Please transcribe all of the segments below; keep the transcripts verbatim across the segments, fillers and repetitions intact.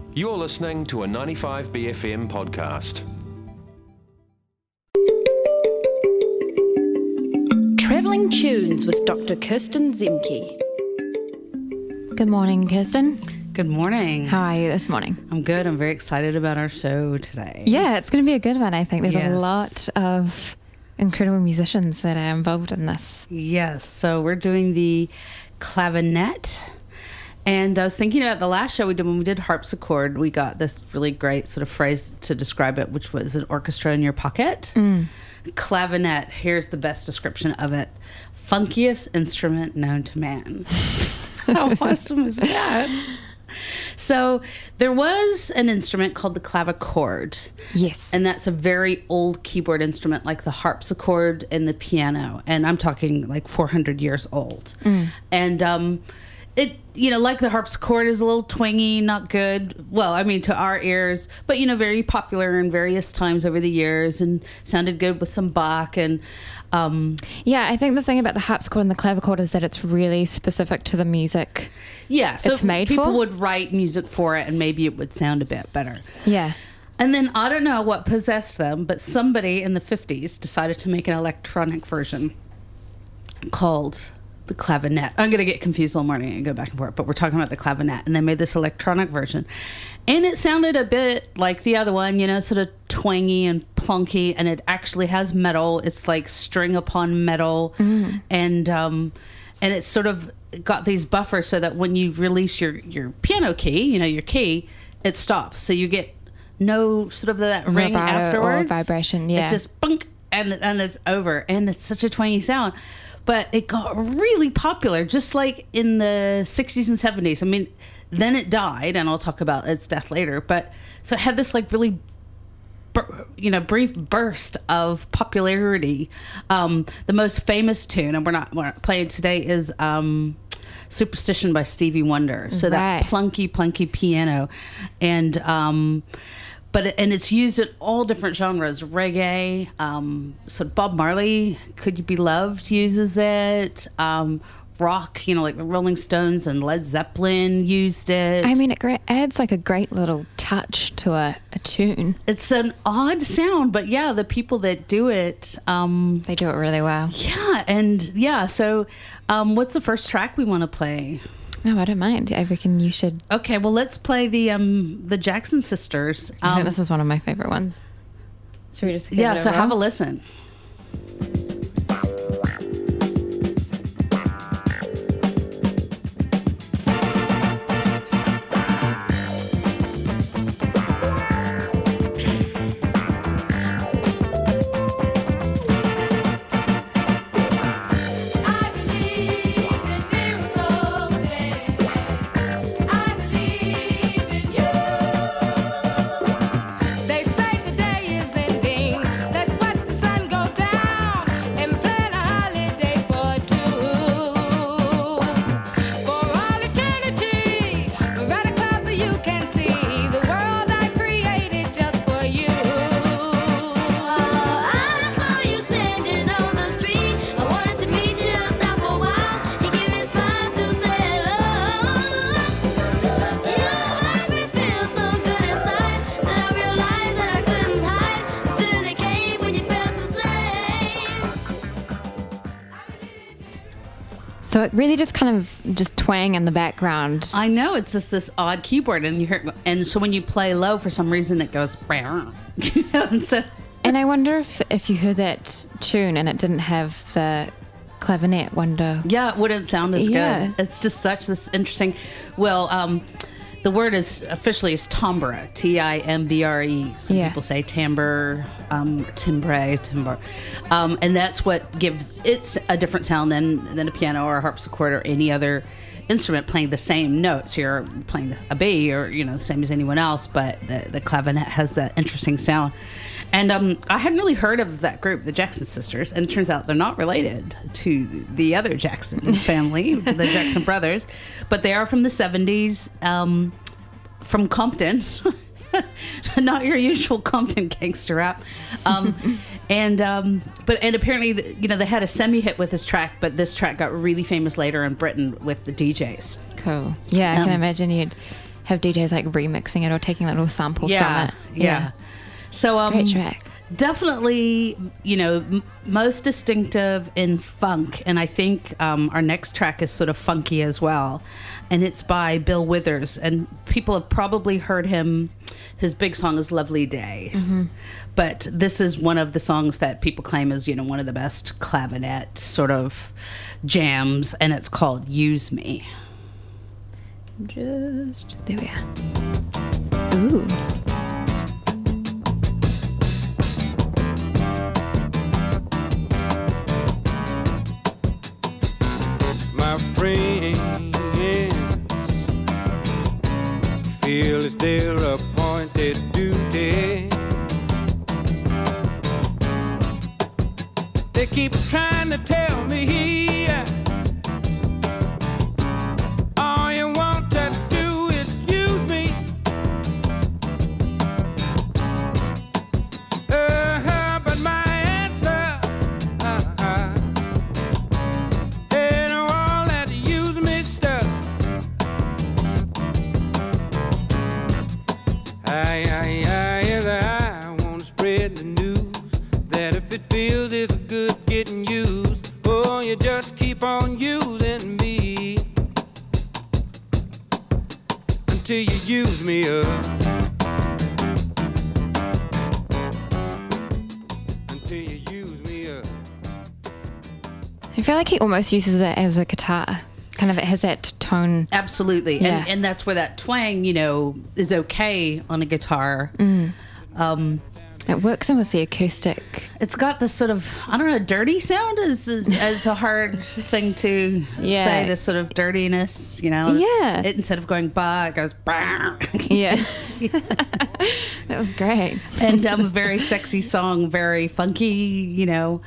You're listening to a ninety-five B F M podcast. Travelling Tunes with Doctor Kirsten Zemke. Good morning, Kirsten. Good morning. How are you this morning? I'm good. I'm very excited about our show today. Yeah, it's going to be a good one, I think. There's Yes. a lot of incredible musicians that are involved in this. Yes. So we're doing the clavinet. And I was thinking about the last show we did when we did harpsichord, we got this really great sort of phrase to describe it, which was an orchestra in your pocket. Mm. Clavinet, here's the best description of it. Funkiest instrument known to man. How awesome is that? So there was an instrument called the clavichord. Yes. And that's a very old keyboard instrument like the harpsichord and the piano. And I'm talking like four hundred years old. Mm. And um, it, you know, like the harpsichord is a little twangy, not good. Well, I mean, to our ears, but, you know, very popular in various times over the years and sounded good with some Bach and... Um, yeah, I think the thing about the harpsichord and the clavichord is that it's really specific to the music. Yeah, so it's made people for. would write music for it and maybe it would sound a bit better. Yeah. And then I don't know what possessed them, but somebody in the fifties decided to make an electronic version called the clavinet. I'm going to get confused all morning and go back and forth, but we're talking about the clavinet. And they made this electronic version. And it sounded a bit like the other one, you know, sort of twangy and plunky. And it actually has metal. It's like string upon metal. Mm. And um, and it's sort of got these buffers so that when you release your, your piano key, you know, your key, it stops. So you get no sort of that ring Vibrato afterwards. or vibration, yeah. It's just bunk, and, and it's over. And it's such a twangy sound. But it got really popular, just like in the sixties and seventies. I mean, then it died, and I'll talk about its death later. But so it had this like really, bur- you know, brief burst of popularity. Um, the most famous tune, and we're not, we're not playing today, is um, "Superstition" by Stevie Wonder. So Right. that plunky, plunky piano, and. Um, But and it's used in all different genres, reggae. Um, so Bob Marley, "Could You Be Loved," uses it. Um, rock, you know, like the Rolling Stones and Led Zeppelin used it. I mean, it gra- adds like a great little touch to a, a tune. It's an odd sound, but yeah, the people that do it, um, They do it really well. yeah, and yeah. So, um, what's the first track we want to play? No, I don't mind. I reckon you should. Okay, well, let's play the um, the Jackson Sisters. I Um, think this is one of my favorite ones. Should we just give yeah, it a so have a whirl? listen. They say the day is ending. Let's watch the sun go down and plan a holiday for two. For all eternity, right across so you can see the world I created just for you. I saw you standing on the street. I wanted to meet you, stop a while. You give me a smile to say hello. You make me feel so good inside that I realized that I couldn't hide the feeling that came when you felt the same. So it really just kind of just twang in the background. I know, it's just this odd keyboard, and you hear, and so when you play low, for some reason, it goes, you know, and so And I wonder if if you heard that tune and it didn't have the clavinet, wonder. yeah, it wouldn't sound as Yeah. good. It's just such this interesting. Well, um, the word is officially is timbre, T I M B R E. Some Yeah. people say timbre, um, timbre, timbre, um, and that's what gives it's a different sound than than a piano or a harpsichord or any other instrument playing the same notes. You're playing a B, or you know, the same as anyone else, but the the clavinet has that interesting sound. And um, I hadn't really heard of that group, the Jackson Sisters, and it turns out they're not related to the other Jackson family, the Jackson brothers, but they are from the seventies, um, from Compton. Not your usual Compton gangster rap. Um, and um, but and apparently, you know, they had a semi-hit with this track, but this track got really famous later in Britain with the D Js. Cool. Yeah, I can Um, imagine you'd have D Js like remixing it or taking little samples Yeah, from it. yeah. So um, Great track. definitely, you know, m- most distinctive in funk, and I think um, our next track is sort of funky as well, and it's by Bill Withers, and people have probably heard him. His big song is "Lovely Day," but this is one of the songs that people claim is, you know, one of the best clavinet sort of jams, and it's called "Use Me." Just there we are. Ooh. My friends feel it's their appointed duty. They keep trying to tell me all you want to do is use me. Uh-huh, but my answer uh-huh, ain't all that use me stuff. I, I, I, yes, I want to spread the news that if it feels it's good getting used, oh, you just keep on using me until you use me up. Until you use me up. I feel like he almost uses it as a guitar. Kind of it has that tone. Absolutely. Yeah. And, and that's where that twang, you know, is okay on a guitar. Um, It works in with the acoustic. it's got this sort of, I don't know, dirty sound is, is, is a hard thing to Yeah. say, this sort of dirtiness, you know? Yeah. It, instead of going ba, it goes bah. Yeah. That was great. and um, a very sexy song, very funky, you know.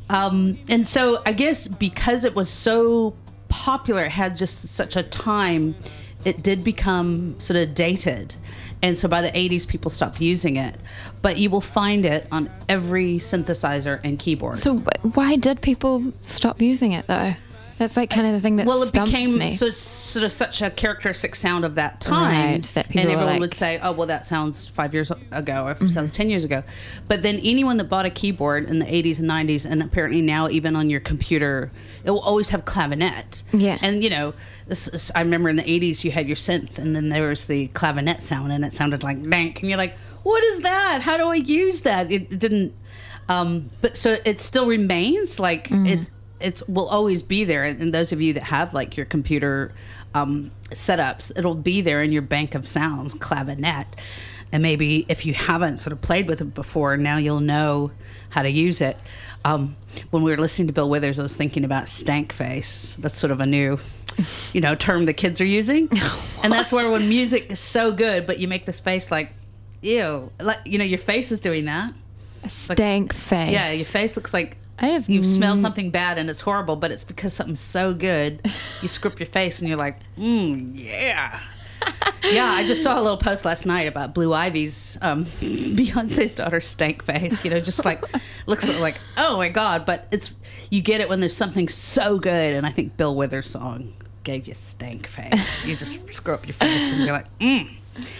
Um, and so I guess because it was so popular, it had just such a time, it did become sort of dated. And so by the eighties, people stopped using it. But you will find it on every synthesizer and keyboard. So wh- why did people stop using it though? That's like kind of the thing that well, it stumps became me. so, sort of such a characteristic sound of that time, Right, that people and were everyone like- would say, "Oh, well, that sounds five years ago, or it sounds ten years ago." But then anyone that bought a keyboard in the eighties and nineties, and apparently now even on your computer, it will always have clavinet. Yeah. and you know, this is, I remember in the eighties you had your synth, and then there was the clavinet sound, and it sounded like dank, and you're like, "What is that? How do I use that?" It, it didn't. Um, but so it still remains like it's. It will always be there, and those of you that have like your computer um, setups, it'll be there in your bank of sounds, clavinet. And maybe if you haven't sort of played with it before, now you'll know how to use it. Um, when we were listening to Bill Withers, I was thinking about stank face. That's sort of a new, you know, term the kids are using, and that's where when music is so good, but you make this face like, ew, like you know, your face is doing that. Stank face. Yeah, your face looks like. I have You've smelled something bad and it's horrible, but it's because something's so good. You screw up your face and you're like, mmm, yeah. Yeah, I just saw a little post last night about Blue Ivy's, um, Beyonce's daughter's stank face. You know, just like, looks like, oh my God. But it's, you get it when there's something so good. And I think Bill Withers' song gave you stank face. You just screw up your face and you're like, mmm.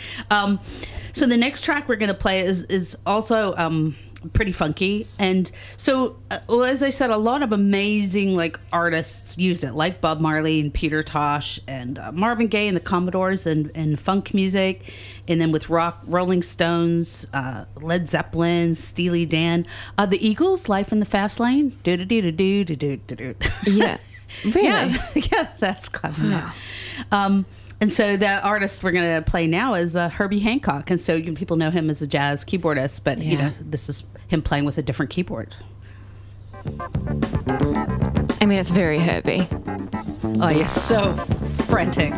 Um, so the next track we're going to play is, is also, um, pretty funky. And so uh, well, as I said, a lot of amazing like artists used it, like Bob Marley and Peter Tosh and uh, Marvin Gaye and the Commodores and, and funk music, and then with rock, Rolling Stones, uh, Led Zeppelin, Steely Dan, uh, the Eagles, Life in the Fast Lane. Do do do do do do do do. Yeah. Really? Yeah, yeah, that's clever. Wow. Um, and so the artist we're going to play now is uh, Herbie Hancock. And so you know, people know him as a jazz keyboardist, but you Yeah. know, this is him playing with a different keyboard. I mean, it's very Herbie. Oh, yes, so frantic.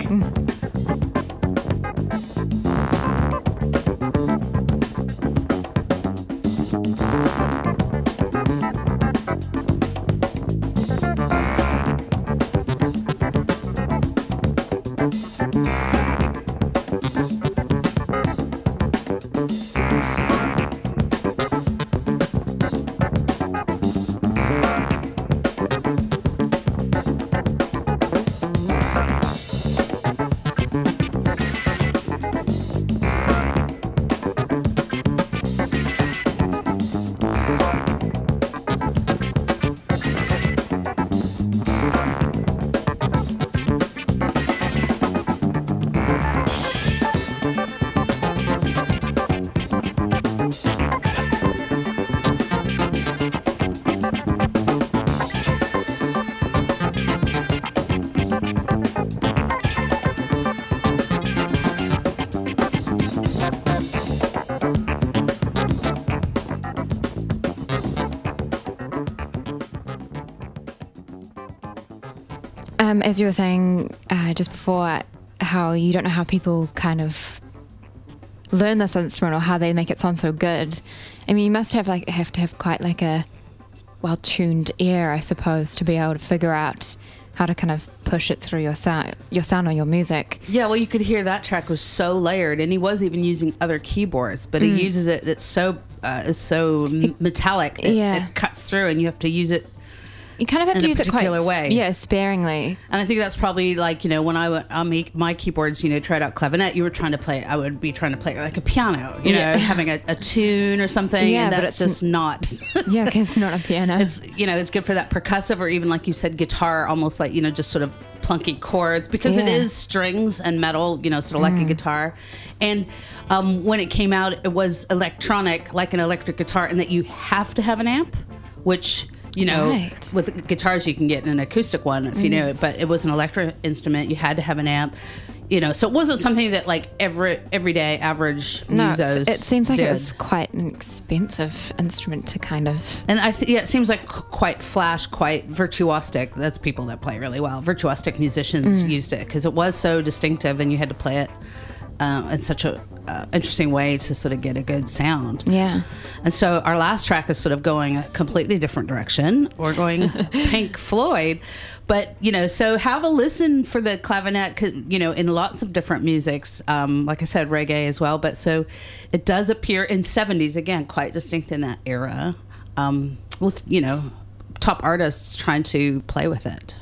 um, as you were saying uh, just before, how you don't know how people kind of learn this instrument or how they make it sound so good. I mean, you must have like have to have quite like a well-tuned ear, I suppose, to be able to figure out how to kind of push it through your sound, your sound or your music. Yeah, well, you could hear that track was so layered, and he was even using other keyboards, but he uses it. It's so uh, it's so m- metallic. It, yeah. it cuts through, and you have to use it. You kind of have in to a use it quite particular way. yeah, sparingly. And I think that's probably like, you know, when I went, I'll make my keyboards, you know, tried out clavinet, you were trying to play, I would be trying to play like a piano, you Yeah. know, having a, a tune or something. Yeah, and but that's it's just not. Yeah, because it's not a piano. It's, you know, it's good for that percussive or even like you said, guitar, almost like, you know, just sort of plunky chords because it Yeah. is strings and metal, you know, sort of like a guitar. And um, when it came out, it was electronic, like an electric guitar, and that you have to have an amp, which, you know, Right. with guitars you can get an acoustic one if you know it, but it was an electric instrument. You had to have an amp, you know, so it wasn't something that like every everyday average no, it's- musos it seems like did. it was quite an expensive instrument to kind of... And I think, yeah, it seems like qu- quite flash, quite virtuosic. That's people that play really well. Virtuosic musicians used it because it was so distinctive and you had to play it uh, in such a uh, interesting way to sort of get a good sound. Yeah. And so our last track is sort of going a completely different direction. We're going Pink Floyd. But, you know, so have a listen for the clavinet, 'cause, you know, in lots of different musics. Um, like I said, reggae as well. But so it does appear in seventies, again, quite distinct in that era, um, with, you know, top artists trying to play with it.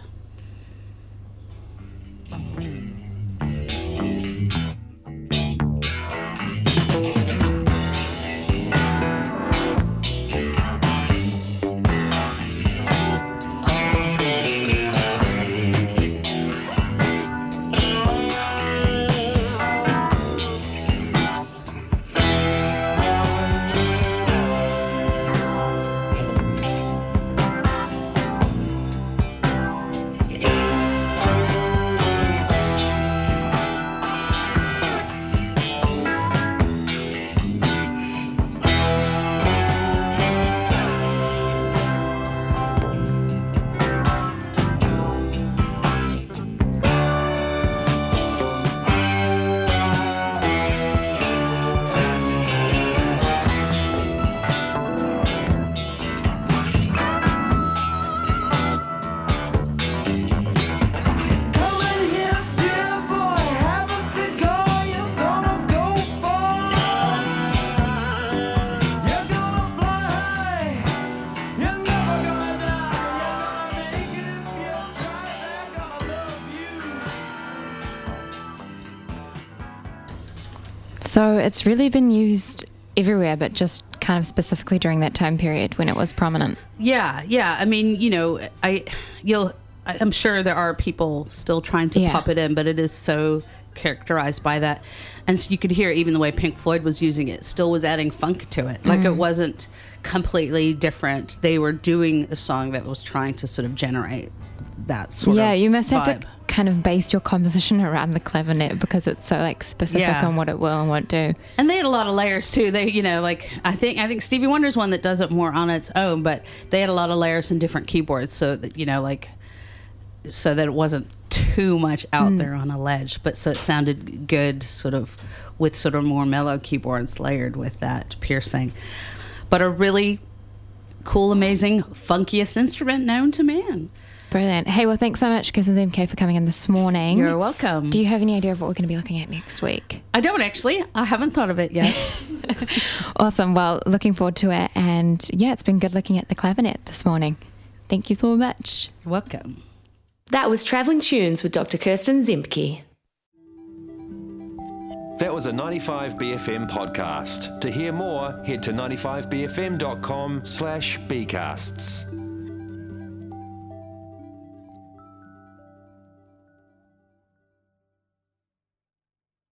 Come in here, dear boy, have a cigar. You're gonna go far. You're gonna fly high. You're never gonna die. You're gonna make it if you try. They're gonna love you. So it's really been used everywhere, but just kind of specifically during that time period when it was prominent. Yeah, yeah. I mean, you know, I you'll I- I'm sure there are people still trying to Yeah. pop it in, but it is so characterized by that. And so you could hear even the way Pink Floyd was using it still was adding funk to it. Like it wasn't completely different. They were doing a song that was trying to sort of generate that sort yeah, of you must have vibe. to kind of base your composition around the clavinet because it's so like specific Yeah. on what it will and won't do. And they had a lot of layers too. They, you know, like I think I think Stevie Wonder's one that does it more on its own, but they had a lot of layers and different keyboards, so that you know, like, so that it wasn't too much out there on a ledge, but so it sounded good, sort of, with sort of more mellow keyboards layered with that piercing. But a really cool, amazing, funkiest instrument known to man. Brilliant. Hey, well, thanks so much, Kirsten Z M K, for coming in this morning. You're welcome. Do you have any idea of what we're going to be looking at next week? I don't actually. I haven't thought of it yet. Awesome. Well, looking forward to it. And yeah, it's been good looking at the clavinet this morning. Thank you so much. Welcome. That was Travelling Tunes with Doctor Kirsten Zimpke. That was a ninety-five B F M podcast. To hear more, head to ninety-five B F M dot com slash bcasts.